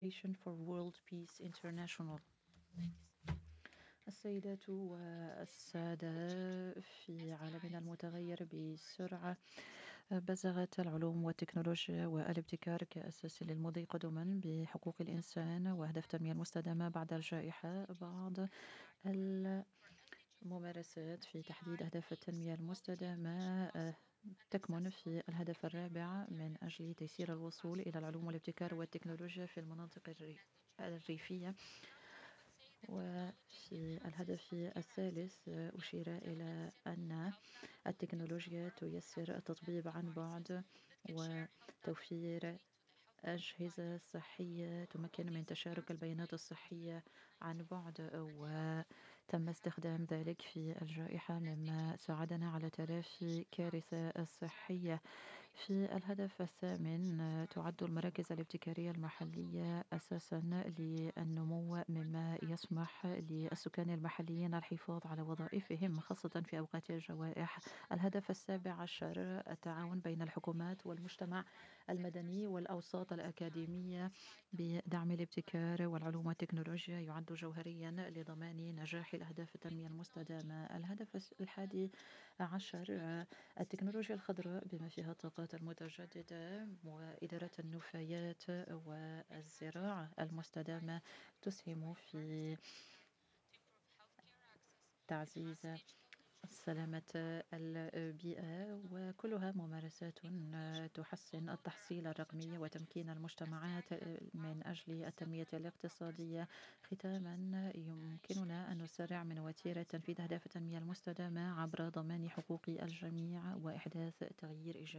Foundation for World Peace International. السيدات والسادة، في عالمنا المتغير بسرعة بزغت العلوم والتكنولوجيا والابتكار كأساس للمضي قدما بحقوق الإنسان وأهداف التنمية المستدامة بعد الجائحة. بعض الممارسات في تحديد أهداف التنمية المستدامة تكمن في الهدف الرابع من أجل تيسير الوصول إلى العلوم والابتكار والتكنولوجيا في المناطق الريفية. وفي الهدف الثالث أشير إلى أن التكنولوجيا تيسر التطبيب عن بعد وتوفير أجهزة صحية تمكن من تشارك البيانات الصحية عن بعد، وتم استخدام ذلك في الجائحة مما ساعدنا على تلافي كارثة صحية. في الهدف الثامن تعد المراكز الابتكارية المحلية أساسا للنمو مما يسمح للسكان المحليين الحفاظ على وظائفهم خاصة في أوقات الجوائح. الهدف السابع عشر التعاون بين الحكومات والمجتمع المدني والأوساط الأكاديمية بدعم الابتكار والعلوم والتكنولوجيا يعد جوهريا لضمان نجاح الأهداف التنمية المستدامة. الهدف الحادي عشر التكنولوجيا الخضراء بما فيها الطاقات المتجددة وإدارة النفايات والزراعة المستدامة تسهم في تعزيز سلامة البيئة، وكلها ممارسات تحسن التحصيل الرقمي وتمكين المجتمعات من أجل التنمية الاقتصادية. ختاما، يمكننا أن نسرع من وتيرة تنفيذ أهداف التنمية المستدامة عبر ضمان حقوق الجميع وإحداث تغيير إيجابي.